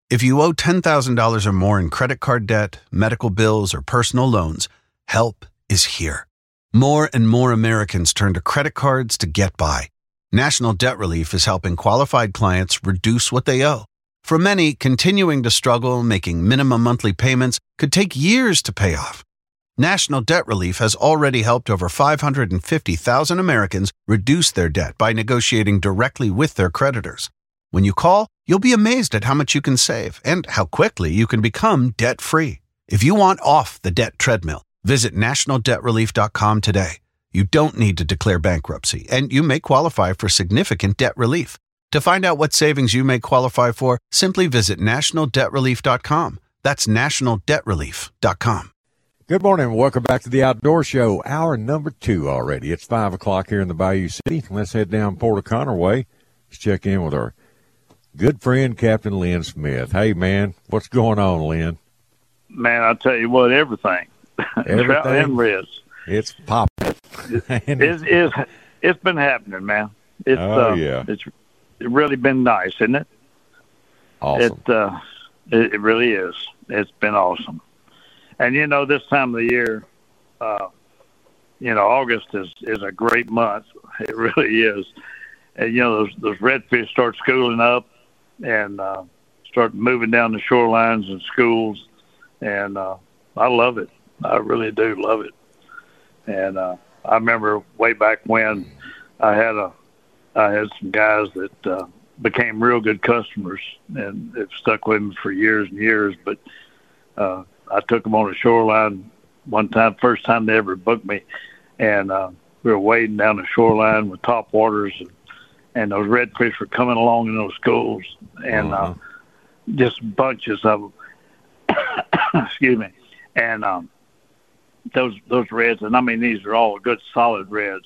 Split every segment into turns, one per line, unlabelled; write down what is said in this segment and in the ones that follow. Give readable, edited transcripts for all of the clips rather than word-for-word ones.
If you owe $10,000 or more in credit card debt, medical bills, or personal loans, help is here. More and more Americans turn to credit cards to get by. National Debt Relief is helping qualified clients reduce what they owe. For many, continuing to struggle making minimum monthly payments could take years to pay off. National Debt Relief has already helped over 550,000 Americans reduce their debt by negotiating directly with their creditors. When you call, you'll be amazed at how much you can save and how quickly you can become debt-free. If you want off the debt treadmill, visit nationaldebtrelief.com today. You don't need to declare bankruptcy, and you may qualify for significant debt relief. To find out what savings you may qualify for, simply visit nationaldebtrelief.com. That's nationaldebtrelief.com.
Good morning. Welcome back to the Outdoor Show. Hour number 2 already. It's 5 o'clock here in the Bayou City. Let's head down Port O'Connor way. Let's check in with our good friend, Captain Lynn Smith. Hey, man, what's going on, Lynn?
Man, I'll tell you what, everything. Trout and reds.
It's popping.
It's been happening, man. It's really been nice, isn't it?
Awesome.
It really is. It's been awesome. And, this time of the year, August is a great month. It really is. And, those redfish start schooling up and start moving down the shorelines and schools. And I love it. I really do love it. And I remember way back when I had some guys that became real good customers and have stuck with me for years and years. But I took them on a shoreline one time, first time they ever booked me, and we were wading down the shoreline with top waters, and those redfish were coming along in those schools, and just bunches of them. Excuse me. And those reds, and I mean these are all good solid reds,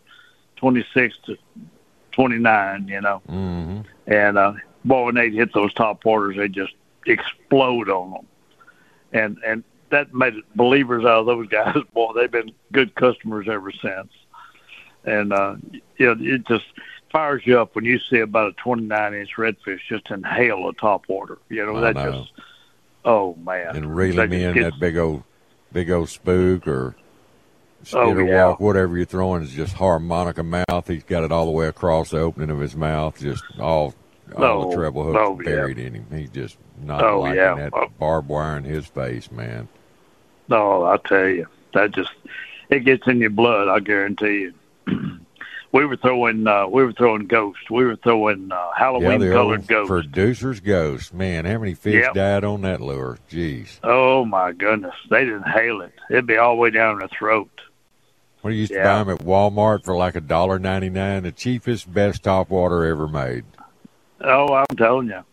26 to 29,
Mm-hmm.
And boy, when they hit those top waters, they just explode on them. And that made believers out of those guys. Boy, they've been good customers ever since. And, it just fires you up when you see about a 29-inch redfish just inhale a top water. Just, oh, man.
And reel him in that big old spook or walk, whatever you're throwing is just harmonica mouth. He's got it all the way across the opening of his mouth, just all the treble hooks buried in him. He's just not liking that barbed wire in his face, man.
No, I'll tell you, it gets in your blood. I guarantee you. We were throwing ghosts. We were throwing Halloween-colored ghosts.
Producer's ghost. Man, how many fish died on that lure? Jeez.
Oh, my goodness. They didn't hail it. It'd be all the way down their throat.
We used to buy them at Walmart for like $1.99, the cheapest, best topwater ever made.
Oh, I'm telling you.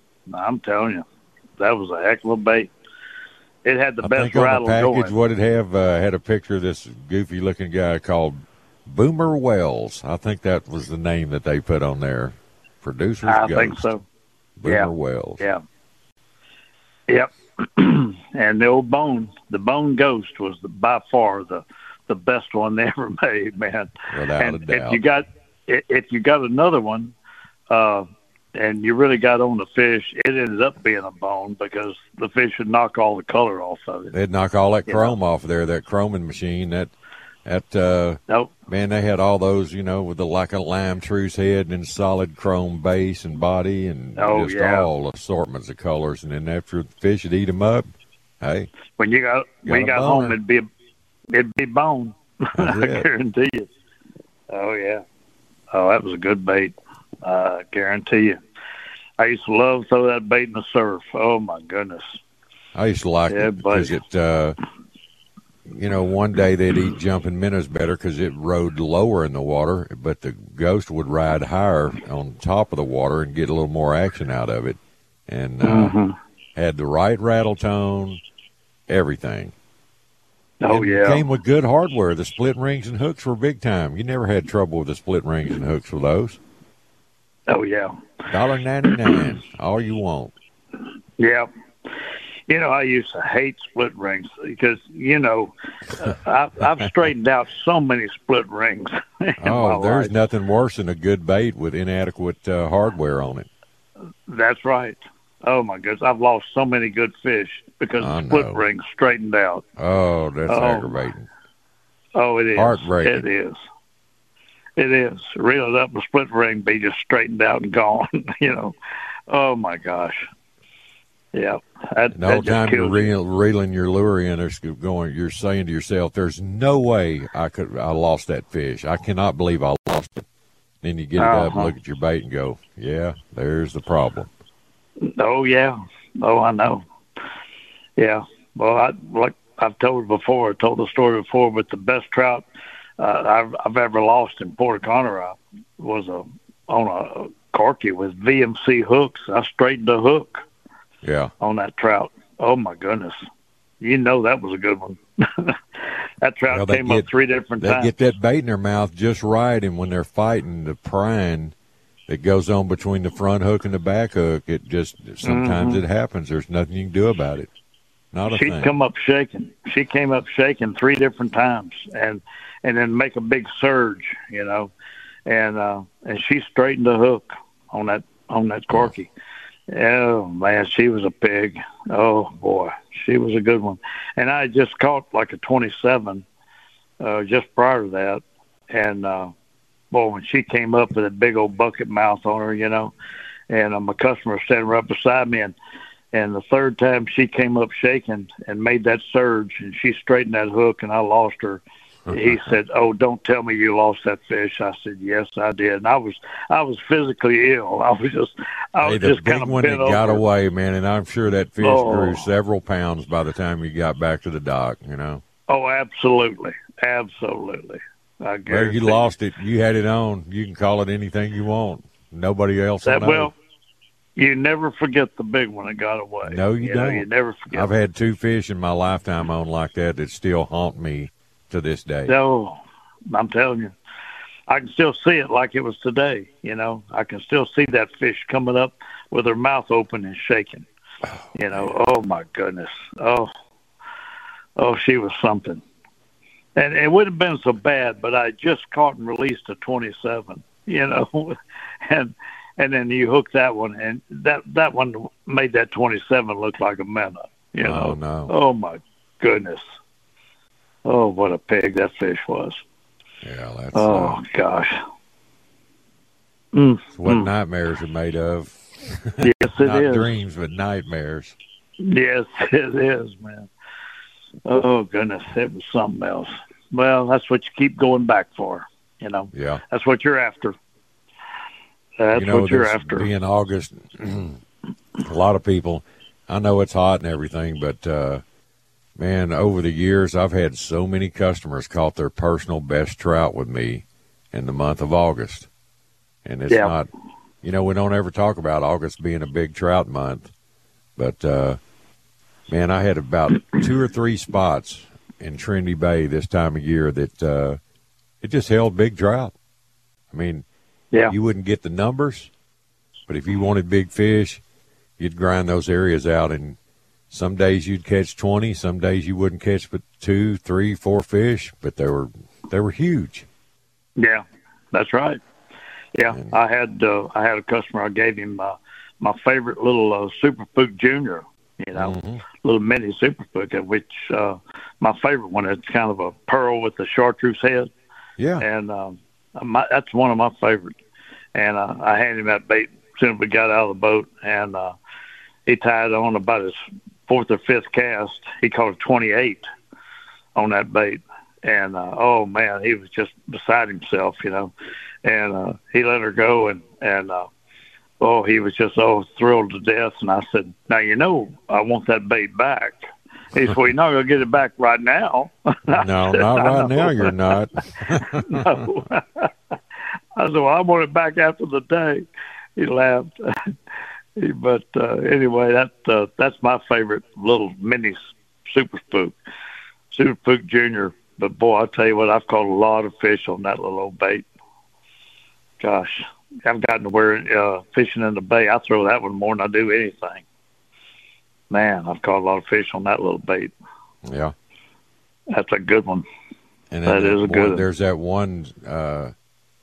That was a heck of a bait. It had the best rattle going.
I think on the package, what it had a picture of this goofy-looking guy called Boomer Wells. I think that was the name that they put on there. Producer's Ghost. I think so. Boomer Wells.
Yeah. Yep. And the Bone Ghost was by far the best one they ever made, man.
Without a doubt.
If you got another one, and you really got on the fish, it ended up being a bone because the fish would knock all the color off of it.
They'd knock all that chrome off of there, that chroming machine. Man, they had all those, with like a lime truce head and solid chrome base and body and all assortments of colors. And then after the fish would eat them up, hey.
When you got home, it'd be bone. I guarantee you. Oh, yeah. Oh, that was a good bait. I guarantee you. I used to love to throw that bait in the surf. Oh, my goodness.
I used to like it because one day they'd eat jumping minnows better because it rode lower in the water, but the ghost would ride higher on top of the water and get a little more action out of it. And had the right rattle tone, everything.
Oh,
and came with good hardware. The split rings and hooks were big time. You never had trouble with the split rings and hooks with those.
Oh, yeah.
$1.99, all you want.
Yeah. I used to hate split rings because, I've straightened out so many split rings.
There's nothing worse than a good bait with inadequate hardware on it.
That's right. Oh my goodness, I've lost so many good fish because the split ring straightened out.
Oh, that's aggravating.
Oh, it is.
Heartbreaking.
It is. It is. Reel it up, the split ring be just straightened out and gone. Oh my gosh. Yeah.
The whole time you're reeling your lure in, you're saying to yourself, "There's no way I lost that fish. I cannot believe I lost it." Then you get it up, look at your bait, and go, "Yeah, there's the problem."
Oh yeah. Oh, I know. Yeah. Well, like I've told the story before, but the best trout I've ever lost in Port Conroe was on a corky with VMC hooks. I straightened a hook.
Yeah.
On that trout. Oh my goodness. That was a good one. That trout came up 3 different times.
They get that bait in their mouth just right, and when they're fighting the prying that goes on between the front hook and the back hook, it just sometimes it happens. There's nothing you can do about it. Not a thing.
She'd come up shaking. She came up shaking 3 different times and then make a big surge, and she straightened the hook on that corky. Oh man, she was a pig. Oh boy, she was a good one. And I had just caught like a 27 just prior to that, and when she came up with a big old bucket mouth on her, and my customer was standing right beside me, and the third time she came up shaking and made that surge, and she straightened that hook, and I lost her. He said, "Oh, don't tell me you lost that fish." I said, "Yes, I did." And I was physically ill. I was just kind of bent over.
The big one that got away, man, and I'm sure that fish grew several pounds by the time you got back to the dock.
Oh, absolutely, absolutely. I guarantee.
Well, you lost it. You had it on. You can call it anything you want. Nobody else will know.
Well, you never forget the big one that got away.
No, you don't.
You never forget.
I've had 2 fish in my lifetime on like that still haunt me to this day.
No, I'm telling you, I can still see it like it was today. I can still see that fish coming up with her mouth open and shaking. Oh my goodness. Oh, she was something. And it would have been so bad, but I just caught and released a 27. And then you hook that one, and that one made that 27 look like a minnow.
Oh no.
Oh my goodness. Oh, what a pig that fish was.
Yeah, that's...
gosh.
It's what nightmares are made of.
Yes, it
Not
is.
dreams, but nightmares.
Yes, it is, man. Oh, goodness, it was something else. Well, that's what you keep going back for,
Yeah.
That's what you're after. That's what you're after.
Being August, a lot of people, I know it's hot and everything, but... man, over the years, I've had so many customers caught their personal best trout with me in the month of August. And it's not, we don't ever talk about August being a big trout month. But, man, I had about 2 or 3 spots in Trinity Bay this time of year that it just held big trout. I mean, you wouldn't get the numbers, but if you wanted big fish, you'd grind those areas out, and some days you'd catch 20. Some days you wouldn't catch but 2, 3, 4 fish, but they were huge.
Yeah, that's right. Yeah, and I had a customer. I gave him my favorite little Super Spook Junior. Little mini Super Spook, which my favorite one. It's kind of a pearl with a chartreuse head.
Yeah,
and that's one of my favorites. And I handed him that bait as soon as we got out of the boat, and he tied on about his 4th or 5th cast. He caught a 28 on that bait, and oh man, he was just beside himself, And he let her go, and he was just thrilled to death. And I said, "Now I want that bait back." He said, "Well, you're not gonna get it back right now."
No, not right now. You're not.
No. I said, "Well, I want it back after the day." He laughed. But anyway, that's my favorite little mini Super Spook Junior. But boy, I tell you what, I've caught a lot of fish on that little old bait. Gosh, I've gotten to where fishing in the bay, I throw that one more than I do anything. Man, I've caught a lot of fish on that little bait.
Yeah,
that's a good one.
And that is a good one. There's that one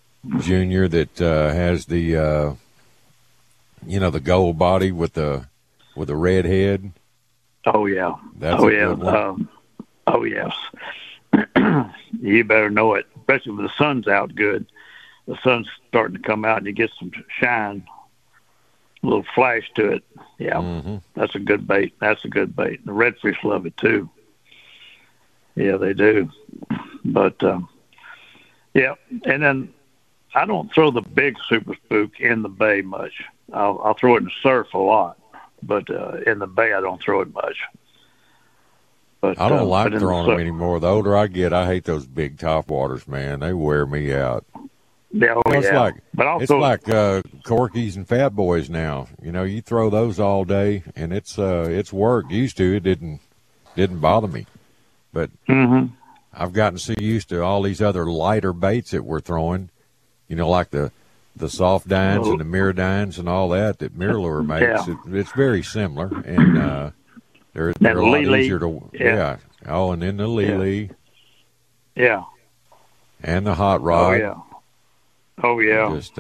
Junior that has the the gold body with the with a red head.
Oh yeah.
That's a good one.
Oh yes. You better know it, especially when the sun's out good. The sun's starting to come out and you get some shine, a little flash to it. Yeah, That's a good bait. That's a good bait. The redfish love it too. Yeah, they do. But, yeah, and then I don't throw the big super spook in the bay much. I'll throw it in the surf a lot, but in the bay I don't throw it much. But
I don't like throwing them anymore. The older I get, I hate those big topwaters, man. They wear me out.
Yeah,
It's like Corkies and Fat Boys now. You know, you throw those all day, and it's work. Used to, it didn't bother me, but I've gotten so used to all these other lighter baits that we're throwing. You know, like the soft dines and the mirror dines and all that MirrOlure makes.
Yeah.
It's very similar, and they're a lot easier to. Yeah. Oh, and then the Lele.
Yeah.
And the hot rod.
Oh yeah.
Just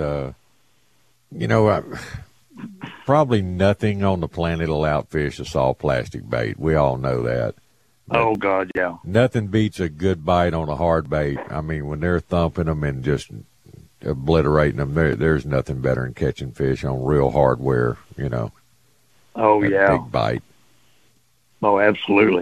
probably nothing on the planet will outfish a soft plastic bait. We all know that.
Oh God, yeah.
Nothing beats a good bite on a hard bait. I mean, when they're thumping them and just obliterating them, there's nothing better than catching fish on real hardware. You know.
Oh yeah.
Big bite.
Oh, absolutely.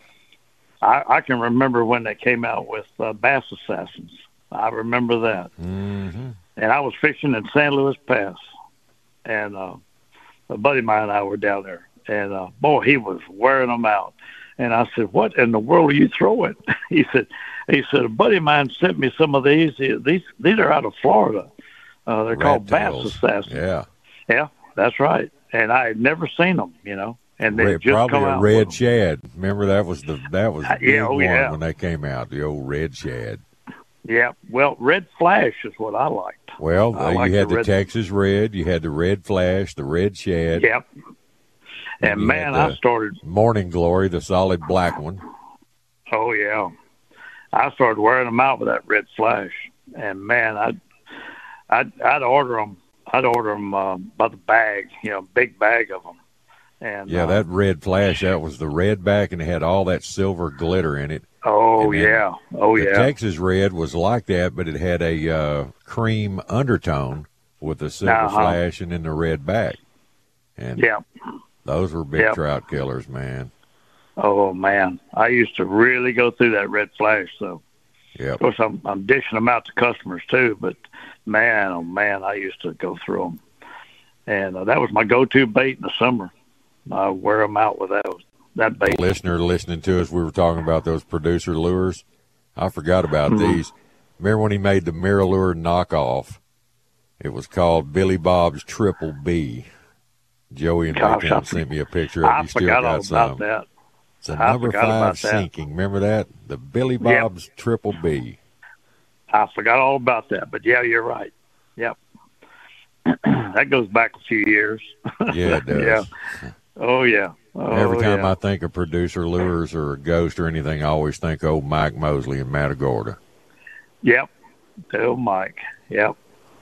I can remember when they came out with Bass Assassins. I remember that.
Mm-hmm.
And I was fishing in San Luis Pass, and a buddy of mine and I were down there, and boy, he was wearing them out. And I said, "What in the world are you throwing?" He said, "A buddy of mine sent me some of these. These are out of Florida. They're called Bass Assassins." Yeah, that's right. And I had never seen them, you know. And they just
probably
come
a
out
red shad. Remember that was the big one
yeah.
when they came out. The old red shad.
Yeah, well, red flash is what I liked.
Well, you had the Texas red, you had the red flash, the red shad.
Yep. And man, I started
Morning Glory, the solid black one.
Oh yeah, I started wearing them out with that red flash, and man, I'd order them. I'd order them by the bag, you know, big bag of them. And
yeah, that red flash, that was the red back, and it had all that silver glitter in it.
Oh yeah,
the Texas red was like that, but it had a cream undertone with the silver flash and then the red back. And those were big trout killers, man.
Oh man, I used to really go through that red flash. So, of course, I'm dishing them out to customers too. But man, oh man, I used to go through them, and that was my go-to bait in the summer. I wear them out with that bait.
The listener listening to us, we were talking about those producer lures. I forgot about these. Remember when he made the MirrOlure knockoff? It was called Billy Bob's Triple B. Joey and Raytown sent me a picture of it.
I forgot all about that.
It's a number 5 sinking. Remember that? The Billy Bob's Triple B.
I forgot all about that, but yeah, you're right. Yep. That goes back a few years.
Yeah, it does.
Yeah. Oh, yeah.
Every time I think of producer lures or a ghost or anything, I always think old Mike Mosley in Matagorda.
Yep. Oh, Mike. Yep.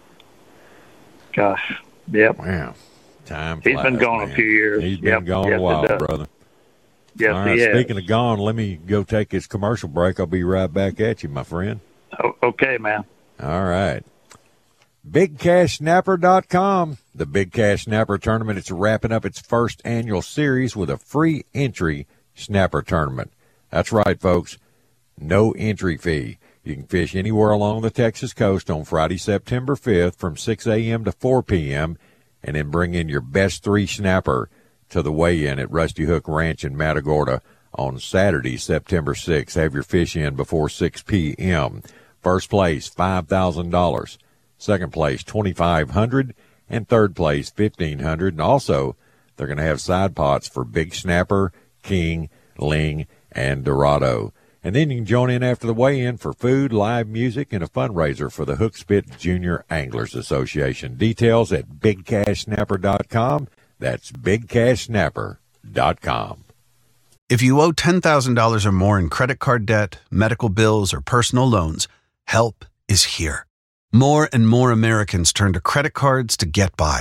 Gosh. Yep.
Wow. Time flies,
He's been gone a few years.
He's been gone a while, brother.
Yes,
all right,
he has.
Speaking of gone, let me go take this commercial break. I'll be right back at you, my friend.
Okay, man.
All right. BigCashSnapper.com. The Big Cash Snapper Tournament is wrapping up its first annual series with a free entry snapper tournament. That's right, folks. No entry fee. You can fish anywhere along the Texas coast on Friday, September 5th from 6 a.m. to 4 p.m. and then bring in your best 3 snapper to the weigh-in at Rusty Hook Ranch in Matagorda on Saturday, September 6th. Have your fish in before 6 p.m. First place, $5,000. Second place, $2,500, and third place, $1,500. And also, they're going to have side pots for Big Snapper, King, Ling, and Dorado. And then you can join in after the weigh-in for food, live music, and a fundraiser for the Hookspit Junior Anglers Association. Details at BigCashSnapper.com. That's BigCashSnapper.com.
If you owe $10,000 or more in credit card debt, medical bills, or personal loans, help is here. More and more Americans turn to credit cards to get by.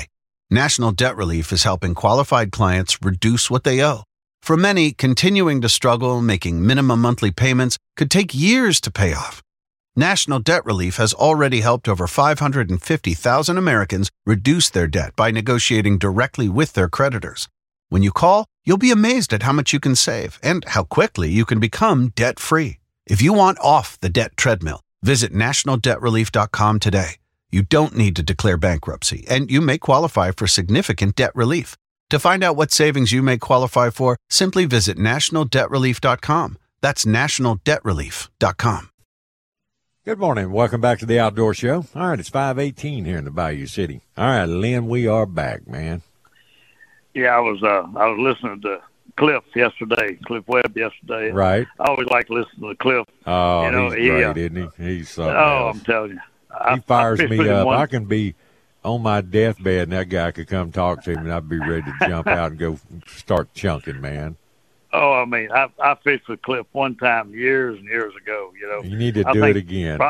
National Debt Relief is helping qualified clients reduce what they owe. For many, continuing to struggle making minimum monthly payments could take years to pay off. National Debt Relief has already helped over 550,000 Americans reduce their debt by negotiating directly with their creditors. When you call, you'll be amazed at how much you can save and how quickly you can become debt-free. If you want off the debt treadmill, visit nationaldebtrelief.com today. You don't need to declare bankruptcy, and you may qualify for significant debt relief. To find out what savings you may qualify for, simply visit nationaldebtrelief.com. That's nationaldebtrelief.com.
Good morning. Welcome back to the Outdoor Show. All right, it's 5:18 here in the Bayou City. All right, Lynn, we are back, man.
Yeah, I was listening to Cliff Webb yesterday.
Right.
I always like listening to Cliff.
Oh, he's great, isn't he? He's something else.
I'm telling you.
He fires me up. I can be on my deathbed, and that guy could come talk to me, and I'd be ready to jump out and go start chunking, man.
Oh, I mean, I fished with Cliff one time years and years ago. You
need to do it again.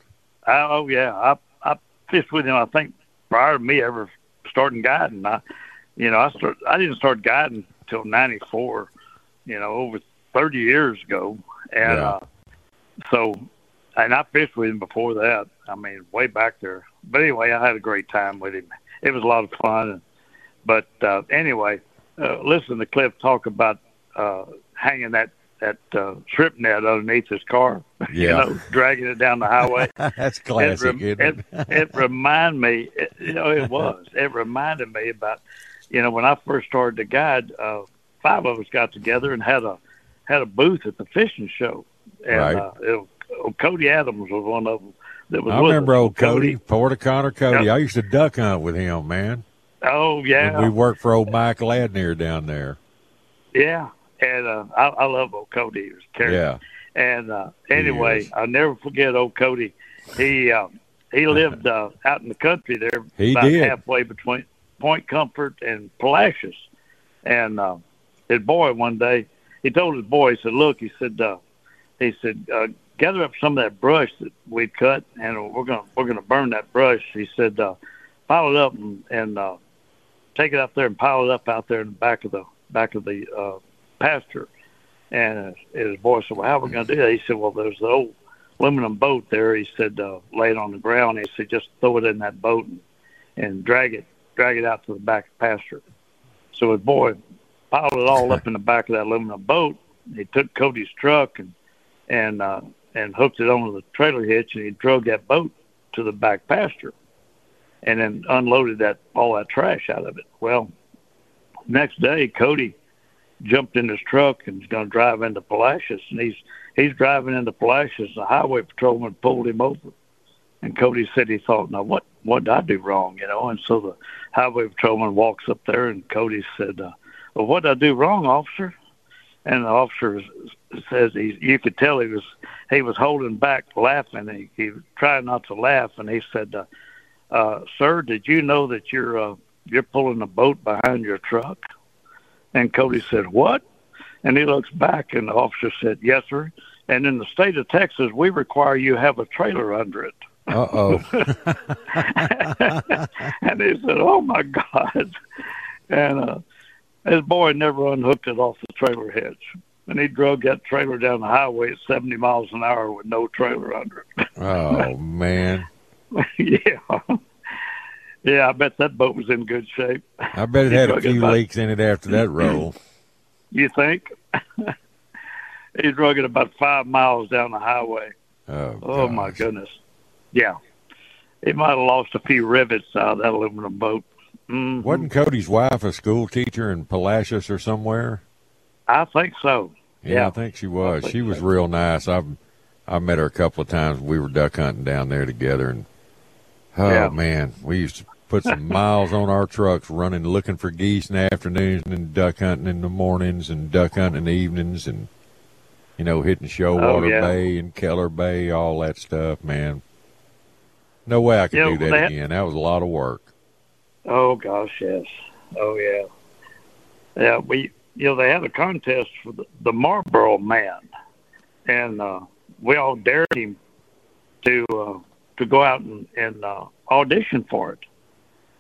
I fished with him. I think prior to me ever starting guiding. I didn't start guiding until '94. Over 30 years ago, and and I fished with him before that. I mean, way back there. But anyway, I had a great time with him. It was a lot of fun. But anyway, listen to Cliff talk about hanging that strip net underneath his car, dragging it down the highway.
That's classic, isn't it?
It reminded me, it was. It reminded me about, when I first started to guide, 5 of us got together and had a booth at the fishing show. And
right.
Cody Adams was one of them.
I remember old Cody, Port O'Connor Cody. Yep. I used to duck hunt with him, man.
Oh, yeah.
When we worked for old Mike Ladner down there.
Yeah, and I love old Cody. He was carrying.
Yeah.
And anyway, I'll never forget old Cody. He lived out in the country there, halfway between Point Comfort and Palacios. And his boy one day, he told his boy, he said, look, he said, gather up some of that brush that we'd cut, and we're gonna burn that brush. He said, pile it up and take it up there and pile it up out there in the back of the pasture. And his boy said, well, how are we gonna do that? He said, well, there's the old aluminum boat there. He said, lay it on the ground. He said, just throw it in that boat and drag it out to the back of the pasture. So his boy piled it all up in the back of that aluminum boat. He took Cody's truck and hooked it onto the trailer hitch, and he drove that boat to the back pasture and then unloaded all that trash out of it. Well, next day, Cody jumped in his truck and was going to drive into Palacios, and he's driving into Palacios. The highway patrolman pulled him over, and Cody said he thought, now what did I do wrong, And so the highway patrolman walks up there, and Cody said, well, what did I do wrong, officer? And the officer says you could tell he was holding back laughing. He was trying not to laugh, and he said, sir, did you know that you're pulling a boat behind your truck? And Cody said, what? And he looks back, and the officer said, yes, sir. And in the state of Texas, we require you have a trailer under it.
Uh-oh.
And he said, oh, my God. And his boy never unhooked it off the trailer hitch. And he drug that trailer down the highway at 70 miles an hour with no trailer under it.
Oh, man.
Yeah. Yeah, I bet that boat was in good shape.
I bet it had a few leaks in it after that roll.
You think? He drug it about 5 miles down the highway.
Oh,
my goodness. Yeah. He might have lost a few rivets out of that aluminum boat. Mm-hmm.
Wasn't Cody's wife a school teacher in Palacios or somewhere?
I think so.
Yeah, I think she was. She was real nice. I met her a couple of times. We were duck hunting down there together, and man, we used to put some miles on our trucks running, looking for geese in the afternoons, and duck hunting in the mornings, and duck hunting in the evenings, and hitting Shoalwater Bay and Keller Bay, all that stuff. Man, no way I could do that again. That was a lot of work.
Oh gosh, yes. Oh yeah. Yeah, they had a contest for the Marlboro Man, and we all dared him to go out and audition for it.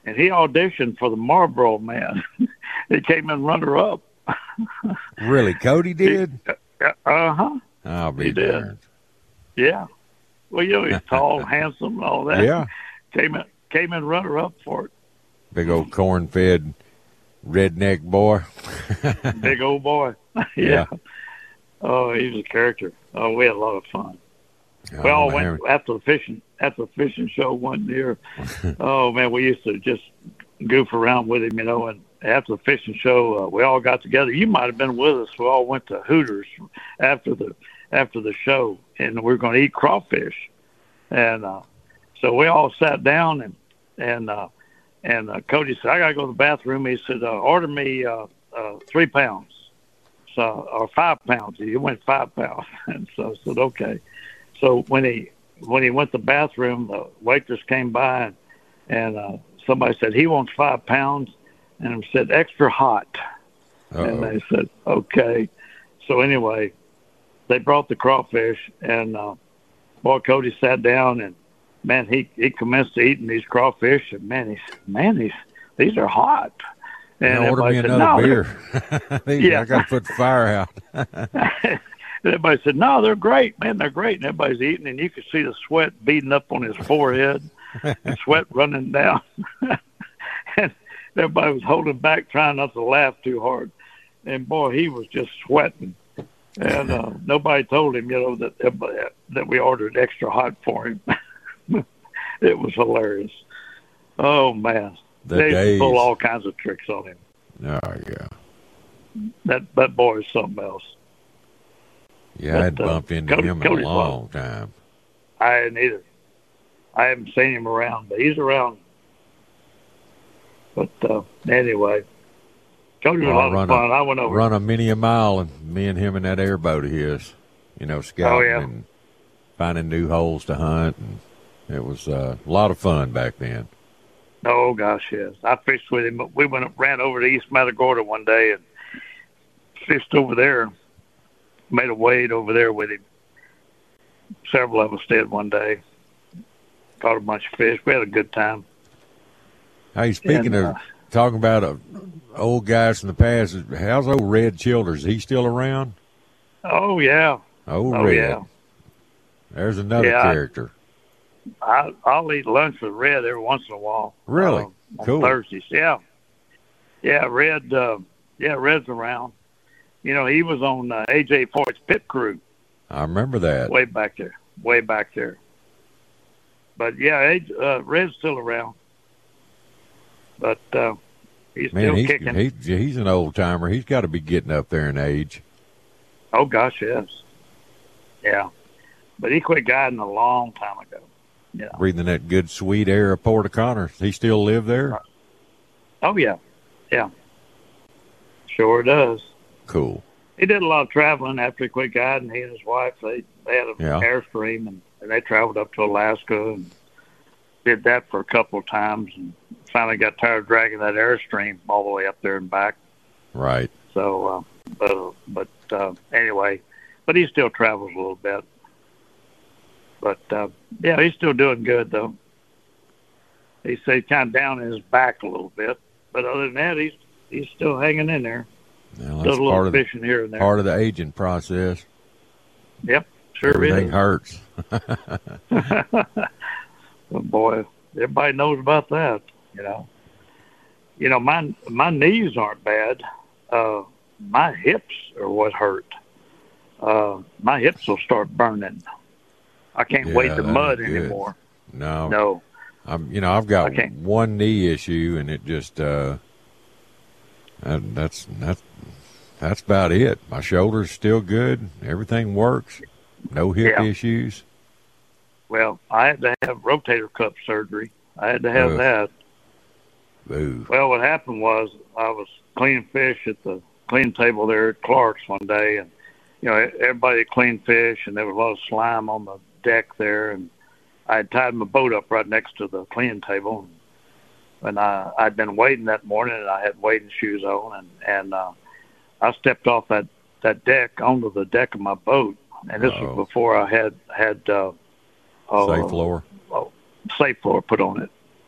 and he auditioned for the Marlboro Man. He came in runner-up.
Really, Cody did?
Uh-huh.
I'll be darned.
Yeah. Well, he's tall, handsome, and all that.
Yeah.
Came in runner-up for it.
Big old corn-fed redneck boy.
Big old boy. Yeah. Oh, he was a character. Oh, we had a lot of fun. We all went after the fishing show one year. Oh man, we used to just goof around with him, and after the fishing show, we all got together. You might have been with us. We all went to Hooters after the show, and we were going to eat crawfish. And so we all sat down, and Cody said, "I got to go to the bathroom." He said, "Order me 3 pounds, or 5 pounds." He went 5 pounds, and so I said, "Okay." So when he went to the bathroom, the waitress came by, and somebody said, "He wants 5 pounds," and said, "Extra hot." Uh-oh. And they said, "Okay." So anyway, they brought the crawfish, and boy, Cody sat down, and man, he commenced eating these crawfish, and man, he said, these are hot.
And order me another beer. I got to put the fire out.
Everybody said, "No, they're great, man. They're great." And everybody's eating, and you could see the sweat beating up on his forehead, and sweat running down. And everybody was holding back, trying not to laugh too hard. And boy, he was just sweating. And nobody told him, that we ordered extra hot for him. It was hilarious. Oh man, they pull all kinds of tricks on him.
Oh yeah,
that boy is something else.
Yeah, I hadn't bumped into him in a long time.
I hadn't either. I haven't seen him around, but he's around. But anyway, Cody was a lot of fun. I went over.
Run a mile, and me and him in that airboat of his, scouting and finding new holes to hunt, and it was a lot of fun back then.
Oh gosh, yes. I fished with him. We ran over to East Matagorda one day and fished over there. Made a wade over there with him. Several of us did one day. Caught a bunch of fish. We had a good time.
Hey, speaking of talking about old guys from the past, how's old Red Childers? Is he still around?
Oh, yeah.
Red. Yeah. There's another character.
I'll eat lunch with Red every once in a while.
Really? Cool.
On Thursdays. Yeah. Yeah, Red. Red's around. He was on A.J. Foyt's pit crew.
I remember that.
Way back there. But, yeah, Red's still around. But he's still kicking.
He's an old-timer. He's got to be getting up there in age.
Oh, gosh, yes. Yeah. But he quit guiding a long time ago. Yeah.
Breathing that good, sweet air of Port O'Connor. He still live there?
Oh, yeah. Yeah. Sure does.
Cool.
He did a lot of traveling after he quit guiding. He and his wife, they had an Airstream, and they traveled up to Alaska and did that for a couple of times, and finally got tired of dragging that Airstream all the way up there and back.
Right.
So, but anyway, but he still travels a little bit. But yeah, he's still doing good though. He's kind of down in his back a little bit, but other than that, he's still hanging in there.
Well,
does a little fishing here and there.
Part of the aging process.
Yep, sure
Everything
is.
hurts.
Well, boy, everybody knows about that. My knees aren't bad. My hips are what hurt. My hips will start burning. I can't wade the mud anymore.
No. I've got one knee issue, and it just that's about it. My shoulder's still good. Everything works. No hip issues.
Well, I had to have rotator cuff surgery. I had to have that.
Boo.
Well, what happened was I was cleaning fish at the clean table there at Clark's one day, and everybody cleaned fish, and there was a lot of slime on the deck there, and I had tied my boat up right next to the cleaning table, and I'd been wading that morning, and I had wading shoes on, and I stepped off that deck onto the deck of my boat, and this was before I had
safe floor.
Safe floor put on it,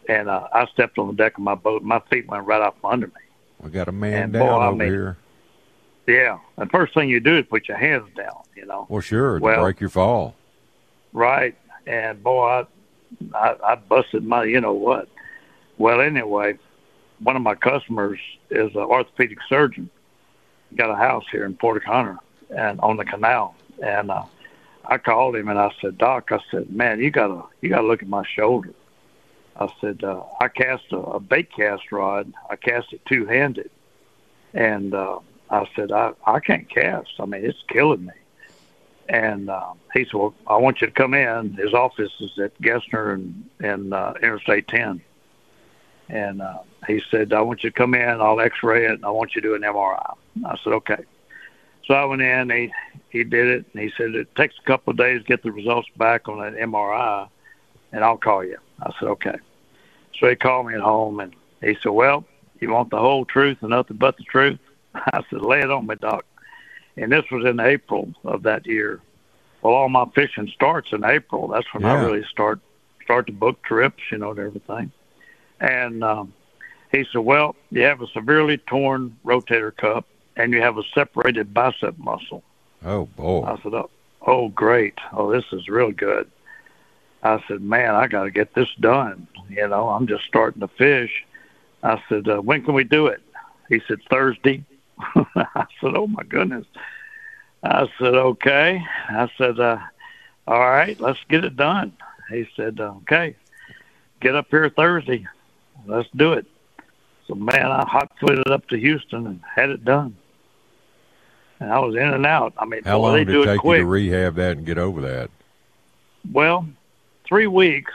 and I stepped on the deck of my boat. My feet went right off under me.
We got a man down over here.
Yeah. The first thing you do is put your hands down,
Well, sure, to break your fall.
Right. And, boy, I busted my, what. Well, anyway, one of my customers is an orthopedic surgeon. Got a house here in Port O'Connor and on the canal. And I called him and I said, Doc, I said, man, you gotta look at my shoulder. I said, I cast a bait cast rod. I cast it two-handed. And I said, I can't cast. I mean, it's killing me. And he said, well, I want you to come in. His office is at Gessner and Interstate 10. And he said, I want you to come in. I'll x-ray it, and I want you to do an MRI. I said, okay. So I went in. He did it, and he said, it takes a couple of days to get the results back on that MRI, and I'll call you. I said, okay. So he called me at home, and he said, well, you want the whole truth and nothing but the truth? I said, lay it on me, Doc. And this was in April of that year. Well, all my fishing starts in April. That's when I really start to book trips, and everything. And he said, well, you have a severely torn rotator cuff, and you have a separated bicep muscle.
Oh, boy.
I said, oh, great. Oh, this is real good. I said, man, I got to get this done. I'm just starting to fish. I said, when can we do it? He said, Thursday. I said, oh, my goodness. I said, okay. I said, all right, let's get it done. He said, okay, get up here Thursday. Let's do it. So, man, I hot-footed up to Houston and had it done. And I was in and out. I mean,
how long did it take
quick.
You to rehab that and get over that?
Well, 3 weeks.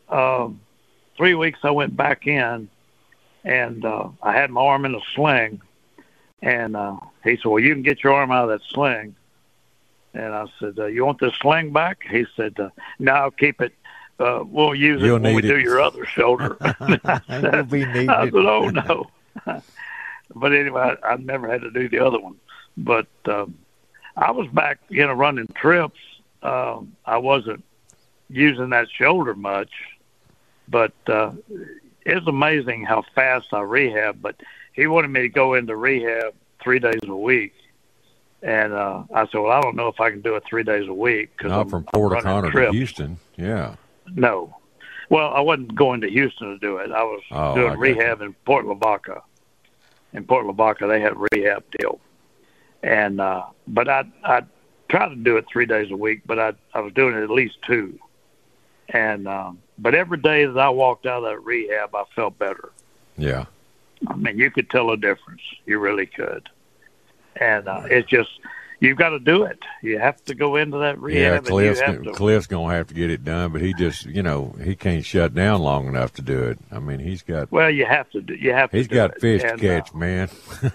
3 weeks I went back in, and I had my arm in a sling. And he said, well, you can get your arm out of that sling. And I said, you want this sling back? He said, no, I'll keep it. We'll use it when we do your other shoulder.
You'll be needing
I said, oh, no. But anyway, I never had to do the other one. But I was back, running trips. I wasn't using that shoulder much. But it's amazing how fast I rehab. But he wanted me to go into rehab 3 days a week. And I said, well, I don't know if I can do it 3 days a week.
Not from Port O'Connor to Houston, yeah.
No. Well, I wasn't going to Houston to do it. I was doing rehab in Port Lavaca. In Port Lavaca, they had a rehab deal. And but I tried to do it 3 days a week, but I was doing it at least 2. And but every day that I walked out of that rehab, I felt better.
Yeah.
I mean, you could tell a difference. You really could. And it's just, you've got to do it. You have to go into that rehab.
Yeah, Cliff's going to have to get it done, but he just, he can't shut down long enough to do it. I mean, he's got.
Well, you have to do. He's
got fish to catch, man.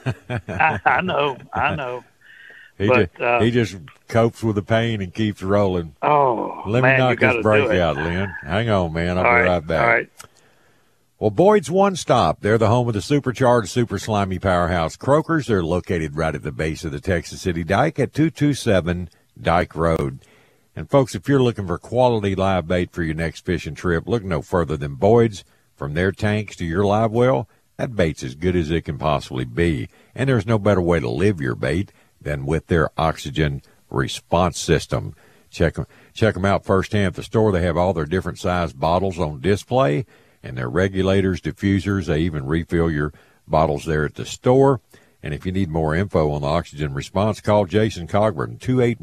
I know.
He just copes with the pain and keeps rolling.
Oh,
let me knock this break out, Lynn. Hang on, man. I'll be right back.
All right.
Well, Boyd's One Stop. They're the home of the supercharged, super slimy powerhouse croakers. They're located right at the base of the Texas City Dike at 227 Dike Road. And, folks, if you're looking for quality live bait for your next fishing trip, look no further than Boyd's. From their tanks to your live well, that bait's as good as it can possibly be. And there's no better way to live your bait than with their oxygen response system. Check them out firsthand at the store. They have all their different size bottles on display. And their regulators, diffusers, they even refill your bottles there at the store. And if you need more info on the oxygen response, call Jason Cogburn,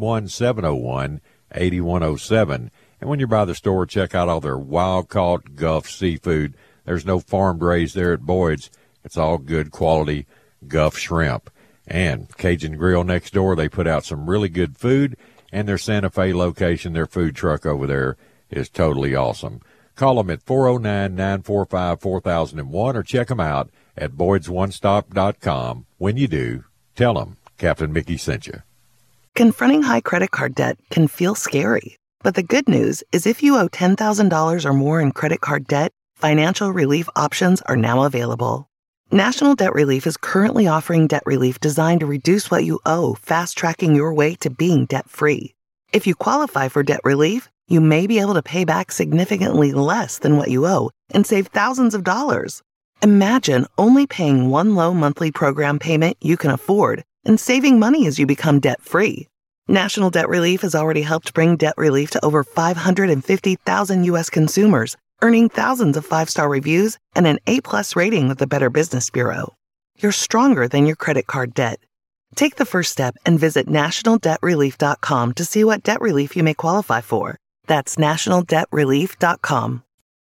281-701-8107. And when you're by the store, check out all their wild-caught Gulf seafood. There's no farm-raised there at Boyd's. It's all good quality Gulf shrimp. And Cajun Grill next door, they put out some really good food. And their Santa Fe location, their food truck over there is totally awesome. Call them at 409-945-4001 or check them out at boydsonestop.com. When you do, tell them Captain Mickey sent you.
Confronting high credit card debt can feel scary, but the good news is if you owe $10,000 or more in credit card debt, financial relief options are now available. National Debt Relief is currently offering debt relief designed to reduce what you owe, fast-tracking your way to being debt-free. If you qualify for debt relief, you may be able to pay back significantly less than what you owe and save thousands of dollars. Imagine only paying one low monthly program payment you can afford and saving money as you become debt-free. National Debt Relief has already helped bring debt relief to over 550,000 U.S. consumers, earning thousands of five-star reviews and an A-plus rating with the Better Business Bureau. You're stronger than your credit card debt. Take the first step and visit nationaldebtrelief.com to see what debt relief you may qualify for. That's nationaldebtrelief.com.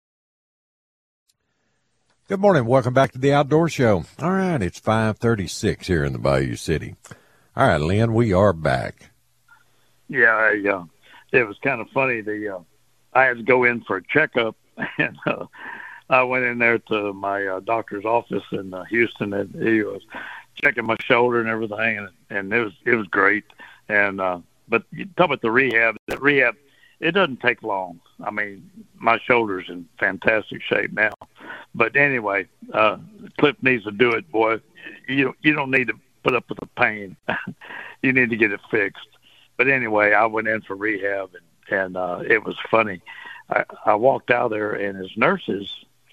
Good morning. Welcome back to the Outdoor Show. All right, it's 5:36 here in the Bayou City. All right, Lynn, we are back.
Yeah, it was kind of funny. I had to go in for a checkup, and I went in there to my doctor's office in Houston, and he was checking my shoulder and everything, and it was great. And but you talk about the rehab. The rehab, it doesn't take long. I mean, my shoulder's in fantastic shape now. But anyway, Cliff needs to do it, boy. You don't need to put up with the pain. You need to get it fixed. But anyway, I went in for rehab, and it was funny. I walked out there, and his nurses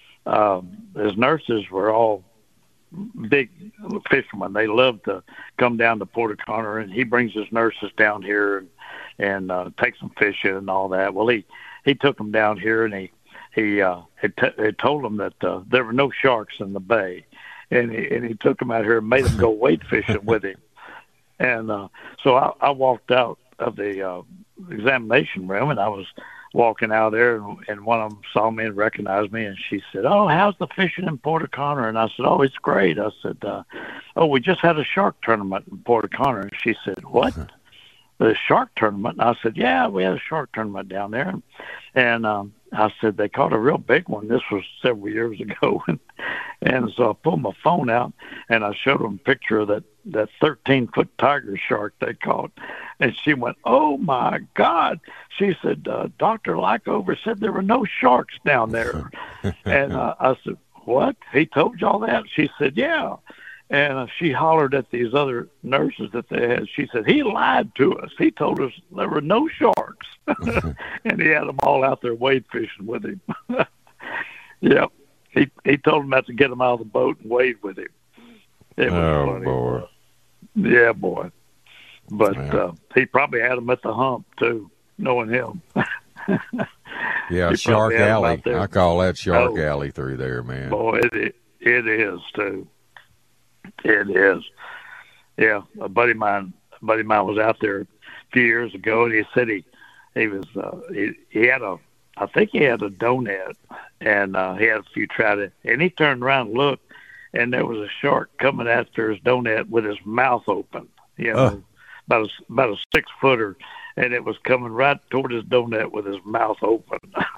were all big fishermen. They love to come down to Port O'Connor, and he brings his nurses down here and takes them fishing and all that. Well, he took them down here, and he told them that there were no sharks in the bay, and he took them out here and made them go wade fishing with him. And so I walked out of the examination room, and I was walking out there, and one of them saw me and recognized me, and she said, "Oh, how's the fishing in Port O'Connor?" And I said, "Oh, it's great." I said, "Oh, we just had a shark tournament in Port O'Connor." And she said, "What? The shark tournament?" And I said, "Yeah, we had a shark tournament down there." And I said, "They caught a real big one." This was several years ago. And so I pulled my phone out, and I showed them a picture of that 13-foot tiger shark they caught. And she went, "Oh, my God." She said, "Dr. Lykover said there were no sharks down there." And I said, "What? He told y'all that?" She said, "Yeah." And she hollered at these other nurses that they had. She said, "He lied to us. He told us there were no sharks." And he had them all out there wade fishing with him. Yep. He told them not to get them out of the boat and wade with him. It was funny.
Boy.
Yeah, boy. But he probably had them at the hump, too, knowing him.
Yeah, Shark Alley. I call that Shark Alley through there, man.
Boy, it is, too. It is. Yeah, a buddy of mine was out there a few years ago, and he said he had I think he had a donut, and he had a few trout in, and he turned around and looked, and there was a shark coming after his donut with his mouth open, about a 6-footer, and it was coming right toward his donut with his mouth open.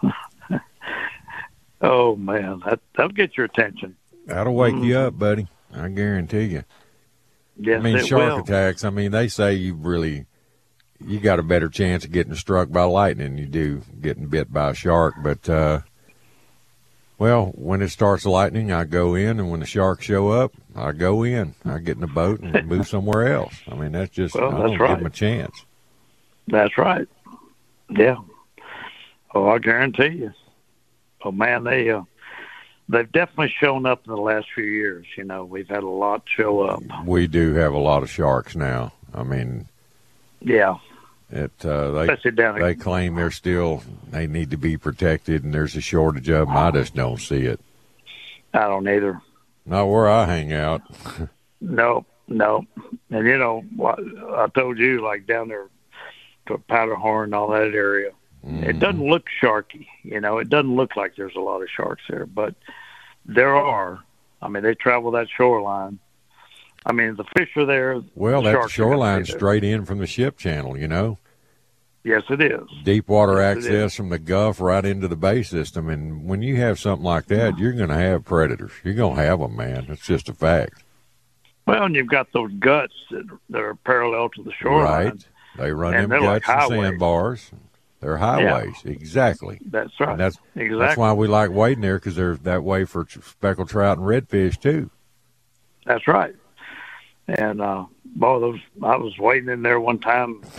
Oh man, that'll get your attention.
That'll wake you up, buddy. I guarantee you.
Yes,
I mean, shark
will.
attacks. I mean, they say you got a better chance of getting struck by lightning than you do getting bit by a shark. But, well, when it starts lightning, I go in, and when the sharks show up, I go in. I get in the boat and move somewhere else. I mean, that's just, I don't give them a chance.
That's right. Yeah. Oh, I guarantee you. Oh, man, they've definitely shown up in the last few years. You know, we've had a lot show up.
We do have a lot of sharks now. I mean,
yeah.
They claim they need to be protected, and there's a shortage of them. I just don't see it.
I don't either.
Not where I hang out.
No. And, you know, I told you, like down there to Powderhorn, all that area, it doesn't look sharky. You know, it doesn't look like there's a lot of sharks there, but there are. I mean, they travel that shoreline. I mean, the fish are there.
Well, that shoreline's straight in from the ship channel, you know.
Yes, it is.
Deep water access from the Gulf right into the bay system. And when you have something like that, you're going to have predators. You're going to have them, man. It's just a fact.
Well, and you've got those guts that are parallel to the shoreline.
Right. They run them guts and sandbars. They're highways. Yeah. Exactly.
That's right.
And that's why we like wading there, because they're that way for speckled trout and redfish, too.
That's right. And, I was wading in there one time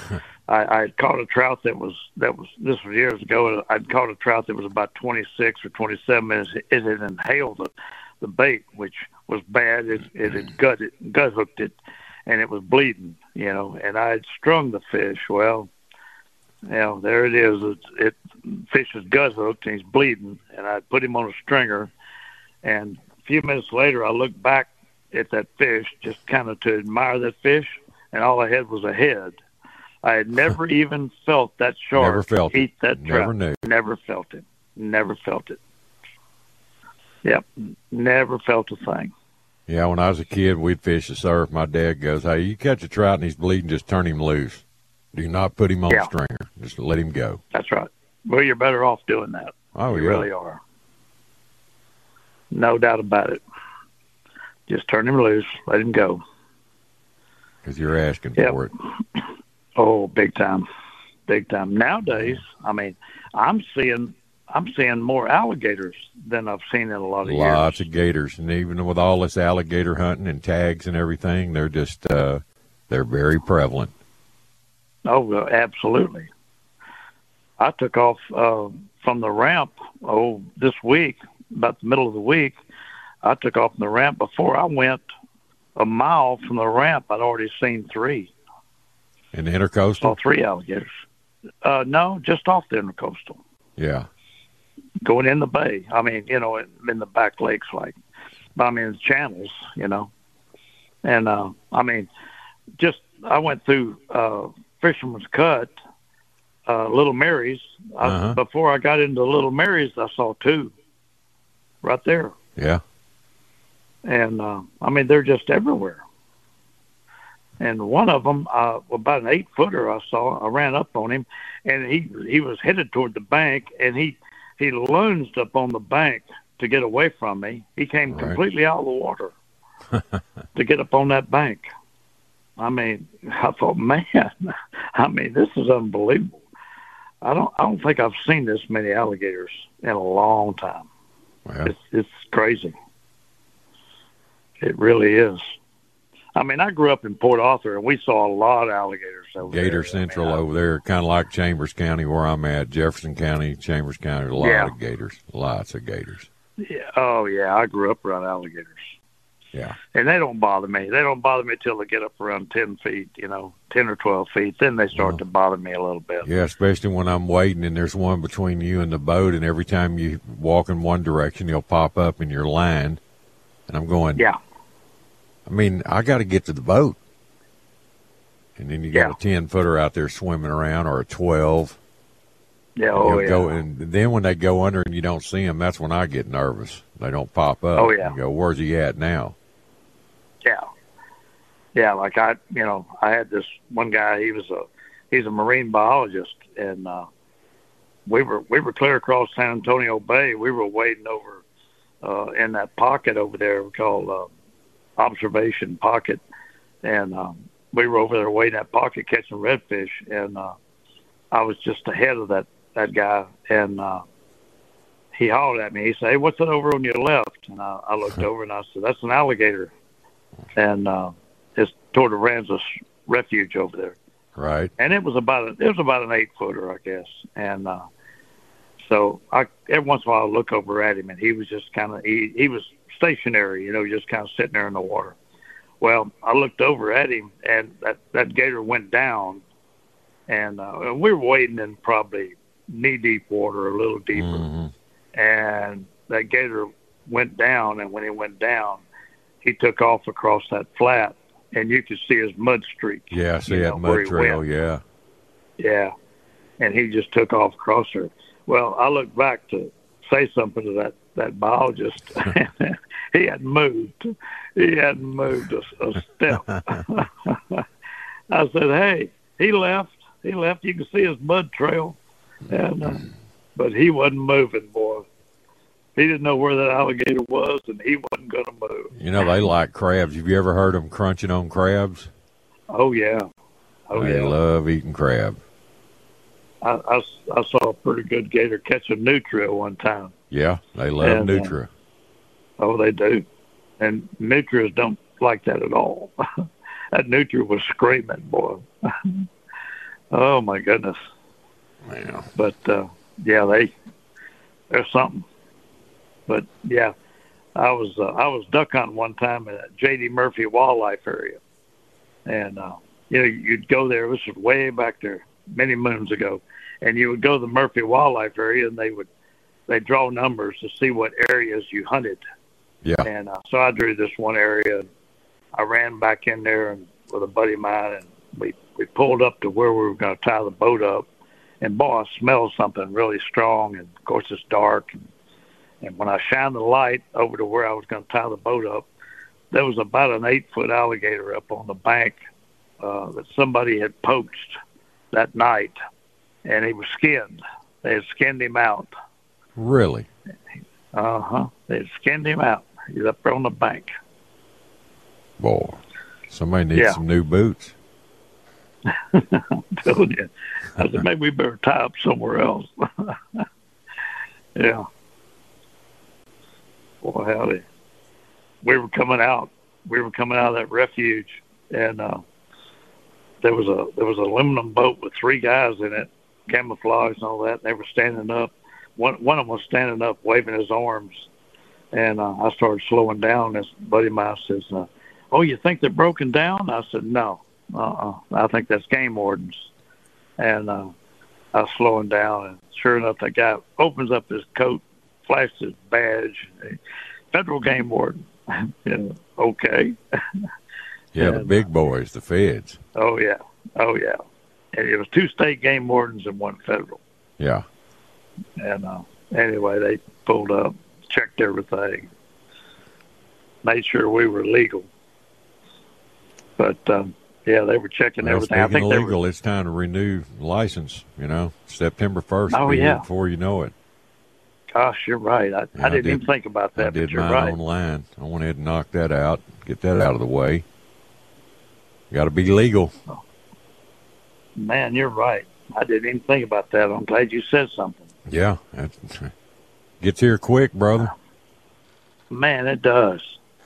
I had caught a trout this was years ago. I'd caught a trout that was about 26 or 27 minutes. It had inhaled the bait, which was bad. It had gut hooked it, and it was bleeding, and I had strung the fish. Well, there it is. Fish is gut hooked and he's bleeding, and I put him on a stringer. And a few minutes later, I looked back at that fish just kind of to admire that fish, and all I had was a head. I had never even felt that shark eat that trout.
Never knew.
Never felt it. Never felt it. Yep, never felt a thing.
Yeah, when I was a kid, we'd fish the surf. My dad goes, "Hey, you catch a trout and he's bleeding, just turn him loose. Do not put him on a stringer. Just let him go."
That's right. Well, you're better off doing that.
Oh,
you really are. No doubt about it. Just turn him loose. Let him go.
Because you're asking for it.
Oh, big time. Big time. Nowadays, I mean, I'm seeing more alligators than I've seen in a lot of years.
Lots of gators. And even with all this alligator hunting and tags and everything, they're just, they're very prevalent.
Oh, absolutely. I took off from the ramp, this week, about the middle of the week. I took off from the ramp. Before I went a mile from the ramp, I'd already seen 3.
In the intercoastal?
Saw 3 alligators. No, just off the intercoastal.
Yeah.
Going in the bay. I mean, in the back lakes, the channels, And, I went through Fisherman's Cut, Little Mary's. Before I got into Little Mary's, I saw 2 right there.
Yeah.
And, they're just everywhere. And one of them, about an 8-footer I ran up on him, and he was headed toward the bank, and he lunged up on the bank to get away from me. He came completely out of the water to get up on that bank. I thought, man, this is unbelievable. I don't think I've seen this many alligators in a long time.
Well,
it's crazy. It really is. I grew up in Port Arthur, and we saw a lot of alligators over there.
Gator Central over there, kind of like Chambers County where I'm at, Jefferson County, Chambers County, a lot of gators, lots of gators.
Yeah. Oh, yeah, I grew up around alligators.
Yeah.
And they don't bother me. They don't bother me till they get up around 10 feet, 10 or 12 feet. Then they start to bother me a little bit.
Yeah, especially when I'm waiting and there's one between you and the boat, and every time you walk in one direction, he'll pop up in your line. And I'm going,
yeah.
I got to get to the boat. And then you got a 10-footer out there swimming around, or a 12.
Yeah,
Go, and then when they go under and you don't see them, that's when I get nervous. They don't pop up.
Oh, yeah.
You go, where's he at now?
Yeah. Yeah, like I had this one guy, he's a marine biologist, and we were clear across San Antonio Bay. We were wading over in that pocket over there called Observation Pocket, and we were over there wading that pocket catching redfish, and I was just ahead of that guy, and he hollered at me. He said, "Hey, what's that over on your left?" And I looked over and I said, "That's an alligator," and it's toward the Ramses Refuge over there.
Right.
And it was about an 8-footer, I guess. And so every once in a while I look over at him, and he was just kind of he was stationary, just kind of sitting there in the water. Well, I looked over at him, and that gator went down, and we were wading in probably knee-deep water, a little deeper.
Mm-hmm.
And that gator went down, and when he went down, he took off across that flat, and you could see his mud streak.
Yeah, I see that mud trail, yeah.
Yeah, and he just took off across there. Well, I looked back to say something to that biologist. He hadn't moved. He hadn't moved a step. I said, "Hey, he left. He left. You can see his mud trail." And but he wasn't moving, boy. He didn't know where that alligator was, and he wasn't going to move.
They like crabs. Have you ever heard them crunching on crabs?
Oh, yeah.
They love eating crab.
I saw a pretty good gator catch a nutria one time.
Yeah, they love nutria.
Oh, they do. And nutrias don't like that at all. That nutria was screaming, boy. Oh my goodness.
Yeah.
But yeah, there's something. But yeah, I was duck hunting one time in a J.D. Murphy wildlife area, and you'd go there. This was way back there, many moons ago, and you would go to the Murphy wildlife area, and they draw numbers to see what areas you hunted.
Yeah.
And so I drew this one area, and I ran back in there and with a buddy of mine, and we pulled up to where we were going to tie the boat up, and boy, I smelled something really strong, and of course it's dark. And when I shined the light over to where I was going to tie the boat up, there was about an 8-foot alligator up on the bank that somebody had poached that night, and he was skinned. They had skinned him out.
Really?
Uh-huh. They had skinned him out. He's up there on the bank.
Boy, somebody needs some new boots.
I'm telling you. I said, maybe we better tie up somewhere else. Yeah. Boy, howdy. We were coming out of that refuge, and there was an aluminum boat with 3 guys in it, camouflage and all that. And they were standing up. One of them was standing up, waving his arms, and I started slowing down. This buddy of mine says, "Oh, you think they're broken down?" I said, "No, I think that's game wardens." And I was slowing down, and sure enough, that guy opens up his coat, flashed his badge, federal game warden. Okay.
Yeah, the big boys, the feds.
Oh yeah. And it was 2 state game wardens and 1 federal.
Yeah.
And anyway, they pulled up, checked everything, made sure we were legal. But yeah, they were checking everything. I think
illegal. It's time to renew license. September 1st.
Oh yeah.
Before you know it.
Gosh, you're right. I didn't even think about that.
I did
but you're
mine
right.
online. I went ahead and knocked that out. Get that out of the way. Got to be legal.
Oh. Man, you're right. I didn't even think about that. I'm glad you said something.
Yeah, gets here quick, brother.
Man, it does.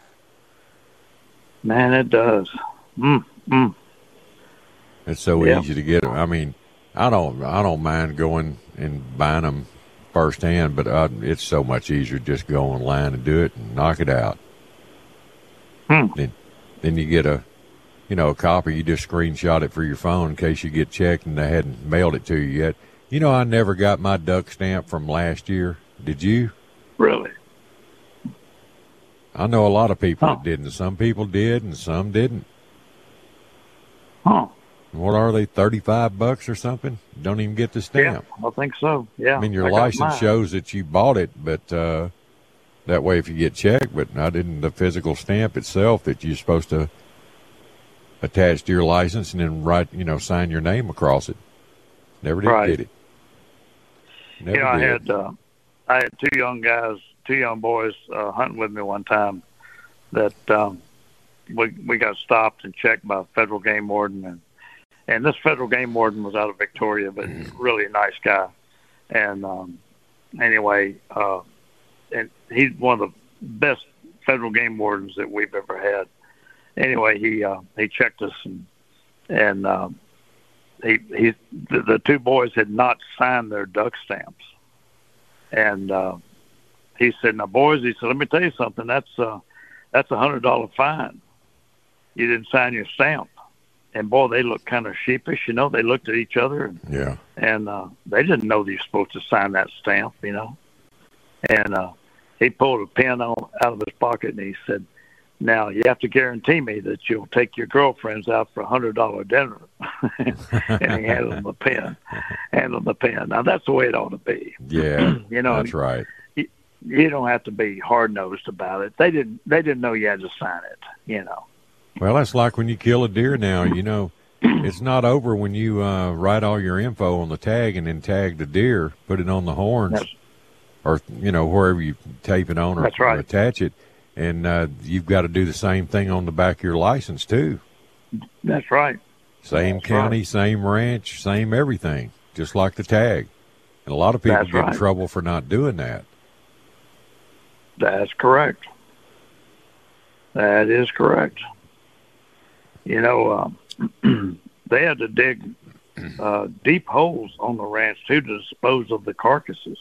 It's so easy to get them. I mean, I don't mind going and buying them firsthand, but it's so much easier just go online and do it and knock it out. Then you get a copy. You just screenshot it for your phone in case you get checked and they hadn't mailed it to you yet. I never got my duck stamp from last year. Did you?
Really?
I know a lot of people that didn't. Some people did and some didn't.
Huh.
What are they, $35 or something? Don't even get the stamp.
Yeah, I think so, yeah.
I mean, your license shows that you bought it, but that way if you get checked, but not in the physical stamp itself that you're supposed to attach to your license and then write, sign your name across it. Never did get it. Never did.
I had 2 young boys hunting with me one time that we got stopped and checked by a federal game warden, and this federal game warden was out of Victoria, but really a nice guy. And anyway, and he's one of the best federal game wardens that we've ever had. Anyway, he checked us, and the 2 boys had not signed their duck stamps, and he said, "Now, boys," he said, "let me tell you something. That's $100 fine. You didn't sign your stamp." And boy, they looked kind of sheepish. They looked at each other, and they didn't know they were supposed to sign that stamp. And he pulled a pen out of his pocket, and he said, "Now, you have to guarantee me that you'll take your girlfriends out for $100 dinner." And he handed them the pen. Now, that's the way it ought to be.
Yeah, that's right.
You don't have to be hard-nosed about it. They didn't know you had to sign it,
Well, that's like when you kill a deer now, it's not over when you write all your info on the tag and then tag the deer, put it on the horns, or, wherever you tape it on or attach it. And you've got to do the same thing on the back of your license, too.
That's right.
Same county, same ranch, same everything, just like the tag. And a lot of people get in trouble for not doing that.
That's correct. That is correct. They had to dig deep holes on the ranch too to dispose of the carcasses.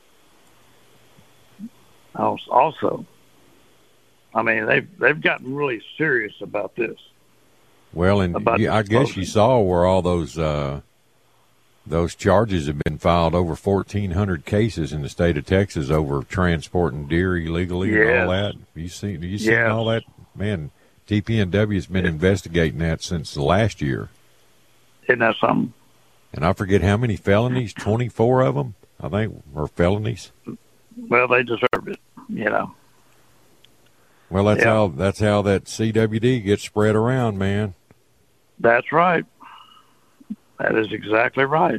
Also, I mean, they've gotten really serious about this.
Well, and I guess you saw where all those charges have been filed. Over 1,400 cases in the state of Texas over transporting deer illegally and all that. You seen all that? Man, TPNW has been investigating that since last year.
Isn't that something?
And I forget how many felonies, 24 of them, I think, were felonies.
Well, they deserve it, you know.
Well, that's how that CWD gets spread around, man.
That's right. That is exactly right.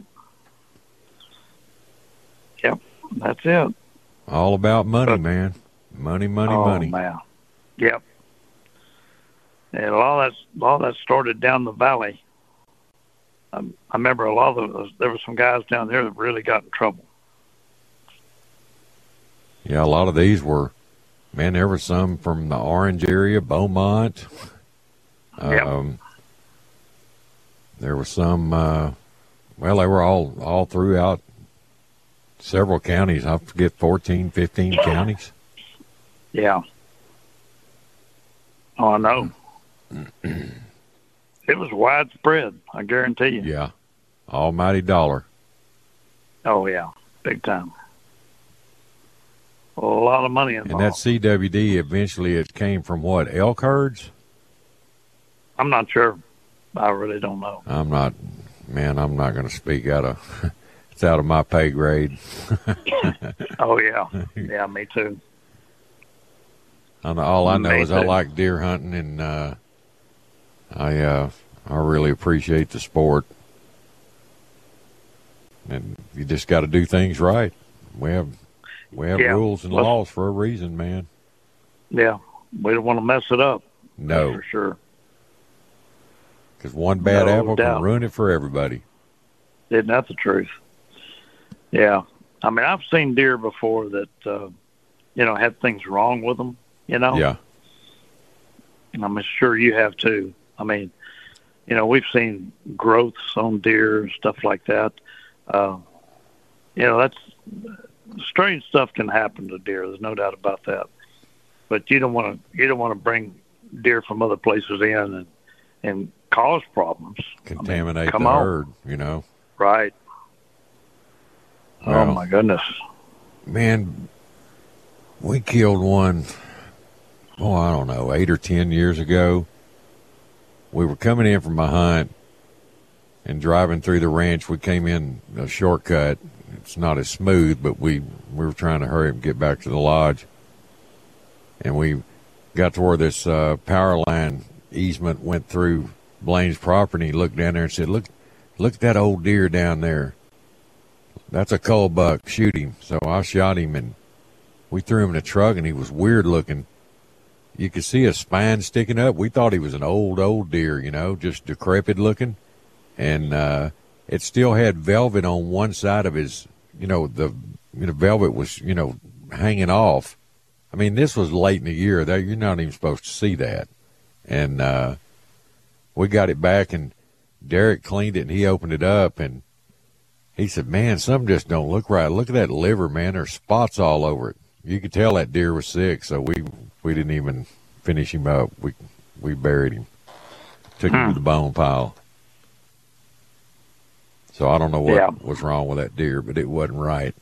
Yep, that's it.
All about money, man. Money.
Oh, man. Yep. And all that started down the valley. I remember a lot of those. There were some guys down there that really got in trouble.
Yeah, a lot of these were, man, there were some from the Orange area, Beaumont.
Yep.
There were some, they were all throughout several counties. I forget, 14, 15 counties.
Yeah. Oh, I know. It was widespread, I guarantee you.
Yeah. Almighty dollar.
Oh, yeah. Big time. A lot of money involved.
And that CWD, eventually it came from what, elk herds?
I'm not sure. I really don't know.
I'm not going to speak it's out of my pay grade.
Oh, yeah. Yeah, me too.
All I know is I like deer hunting, and I really appreciate the sport. And you just got to do things right. We have rules and laws for a reason, man.
Yeah, we don't want to mess it up.
No,
that's for sure.
Because one bad apple can ruin it for everybody.
Isn't that the truth? Yeah, I mean, I've seen deer before that had things wrong with them. You know.
Yeah.
And I'm sure you have too. I mean, we've seen growths on deer, stuff like that. That's strange stuff can happen to deer. There's no doubt about that. But you don't want to bring deer from other places in and cause problems.
Contaminate the herd,
Right.
Well,
oh my goodness.
Man, we killed one, I don't know, 8 or 10 years ago. We were coming in from a hunt and driving through the ranch. We came in a shortcut. It's not as smooth, but we were trying to hurry up and get back to the lodge. And we got to where this power line easement went through Blaine's property. He looked down there and said, look at that old deer down there. That's a cull buck. Shoot him. So I shot him, and we threw him in a truck, and he was weird looking. You could see a spine sticking up. We thought he was an old deer, just decrepit looking. And it still had velvet on one side of his, the velvet was, hanging off. I mean, this was late in the year. You're not even supposed to see that. And we got it back, and Derek cleaned it, and he opened it up, and he said, man, something just don't look right. Look at that liver, man. There's spots all over it. You could tell that deer was sick, so we didn't even finish him up. We buried him. Took him to the bone pile. So I don't know what was wrong with that deer, but it wasn't right.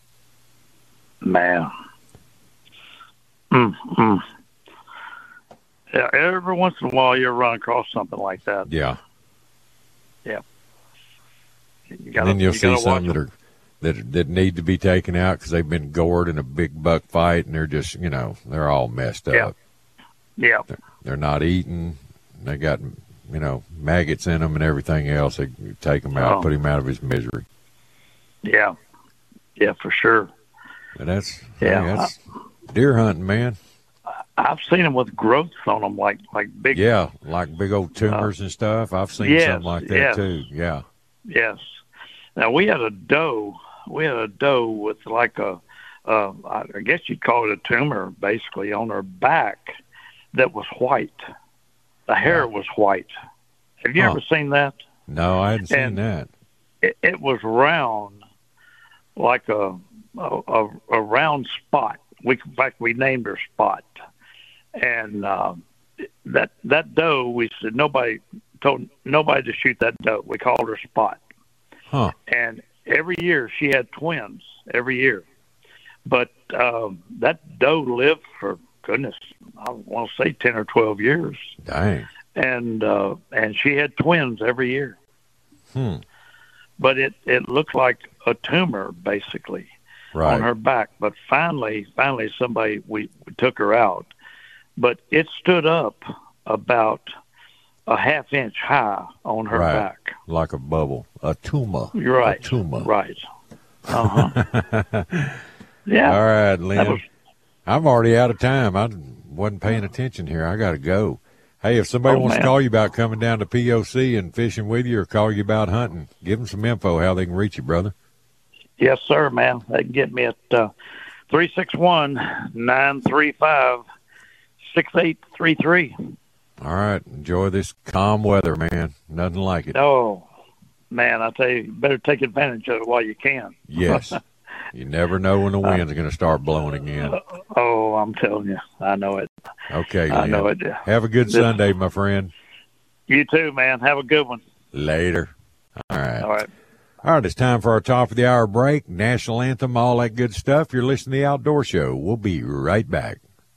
Man. Mm-hmm. Yeah, every once in a while you'll run across something like that.
Yeah.
Yeah.
And then you'll see some that need to be taken out because they've been gored in a big buck fight, and they're just, they're all messed up.
Yeah.
They're not eating. They got, maggots in them and everything else. They take him out, put him out of his misery.
Yeah. Yeah, for sure.
And that's deer hunting, man.
I've seen them with growths on them, like big.
Yeah, like big old tumors and stuff. I've seen something like that too. Yeah.
Yes. Now we had a doe. With like I guess you'd call it a tumor, basically, on her back that was white. The hair was white. Have you ever seen that?
No, I hadn't seen that.
It was round, like a round spot. In fact, we named her Spot. And that doe, we said told nobody to shoot that doe. We called her Spot.
Huh.
And every year she had twins, every year. But that doe lived for, goodness, I want to say 10 or 12 years.
Dang.
And she had twins every year. But it looked like a tumor, basically, on her back. But finally, we took her out. But it stood up about a half-inch high on her back.
Like a bubble. A tumor.
Right.
A tumor.
Right. Uh-huh. Yeah.
All right, Lynn. I'm already out of time. I wasn't paying attention here. I got to go. Hey, if somebody wants to call you about coming down to POC and fishing with you or call you about hunting, give them some info how they can reach you, brother.
Yes, sir, man. They can get me at 361-935-6833.
All right. Enjoy this calm weather, man. Nothing like it.
Oh, man, I tell you better take advantage of it while you can.
Yes. You never know when the winds are going to start blowing again.
Oh, I'm telling you. I know it.
Okay, Lynn.
I know it.
Have a good Sunday, my friend.
You too, man. Have a good one.
Later. All right.
All right.
All right, it's time for our top of the hour break, national anthem, all that good stuff. You're listening to The Outdoor Show. We'll be right back.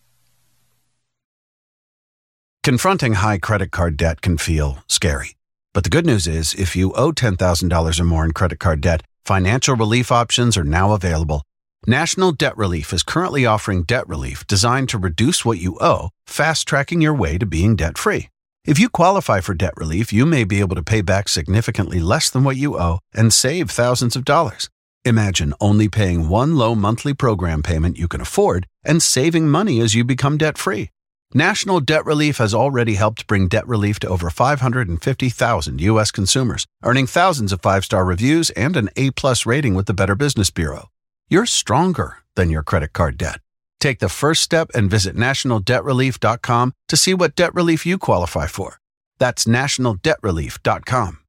Confronting high credit card debt can feel scary. But the good news is, if you owe $10,000 or more in credit card debt, financial relief options are now available. National Debt Relief is currently offering debt relief designed to reduce what you owe, fast-tracking your way to being debt-free. If you qualify for debt relief, you may be able to pay back significantly less than what you owe and save thousands of dollars. Imagine only paying one low monthly program payment you can afford and saving money as you become debt-free. National Debt Relief has already helped bring debt relief to over 550,000 U.S. consumers, earning thousands of five-star reviews and an A-plus rating with the Better Business Bureau. You're stronger than your credit card debt. Take the first step and visit nationaldebtrelief.com to see what debt relief you qualify for. That's nationaldebtrelief.com.